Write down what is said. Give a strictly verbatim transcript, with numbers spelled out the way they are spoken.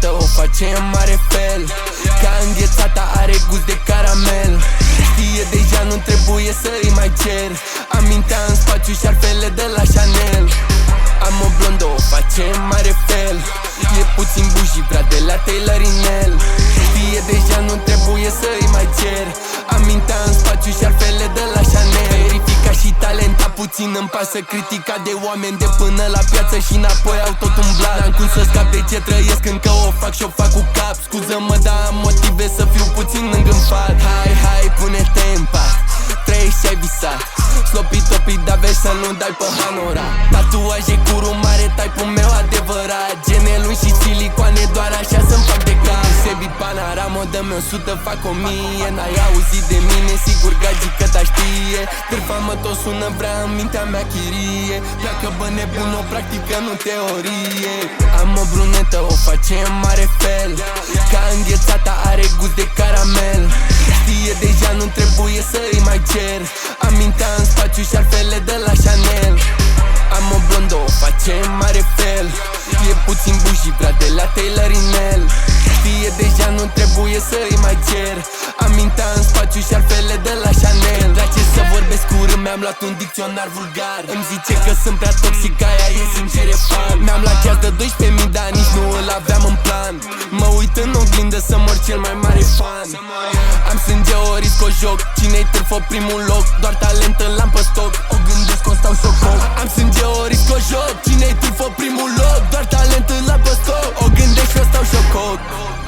brunătă o face în mare fel, ca înghețata are gust de caramel. Știe deja, nu trebuie să îi mai cer amintea în spațiu șarfele de la Chanel. Am o blondă, o face în mare fel, e puțin bujii, vrea de la Tailorinel. Știe deja, nu trebuie să îi mai cer amintea în spațiu șarfele de la Chanel. Verifica și talenta, puțin îmi pasă critica de oameni de până la piață și înapoi au tot umblat. N-am cum să scap de ce trăiesc, încă o fac și o fac cu cap. Scuză-mă, dar am motive să fiu puțin îngânfat. Hai, hai, pune-te în pat, trăiești și ai visat. Slopi-topi, dar vezi să nu dai pe hanora. Tatuaje cu rumare, type-ul meu adevărat. Gene lungi și silicoane, doar așa să-mi fac de cap. Sebi panorama, dă-mi o sută, fac o mie. N-ai auzit de mine, sigur gagică ta știe. Târfa mă tot sună, vrea în mintea mea chirie. Pleacă bă nebun, o practică, nu teorie. Am o brunetă, o face în mare fel, ca înghețata are gust de caramel. Știe deja, nu trebuie să îi mai cer amintea în spațiu șarfele de la Chanel. Am o blondă, o face în mare fel, e puțin bujii, vrea de la Tailorinel. Știe deja, nu trebuie să îi mai cer amintea în spațiu șarfele de la Chanel. Îmi place să vorbesc curând, mi-am luat un dicționar vulgar. Îmi zice că sunt prea toxic, aia e sincer e fan. Mi-am luat chiar de doisprezece mii, dar nici nu îl aveam în plan. Mă uit în oglindă să mor cel mai mare fan. Am sânge, o risc, o joc, cine-i târfă primul loc, doar talent îl am pe stoc. O gândesc, o stau și o coc. Am sânge, o risc, o joc, cine-i târfă primul loc, doar talent îl am pe stoc. O gândesc și o stau și o coc.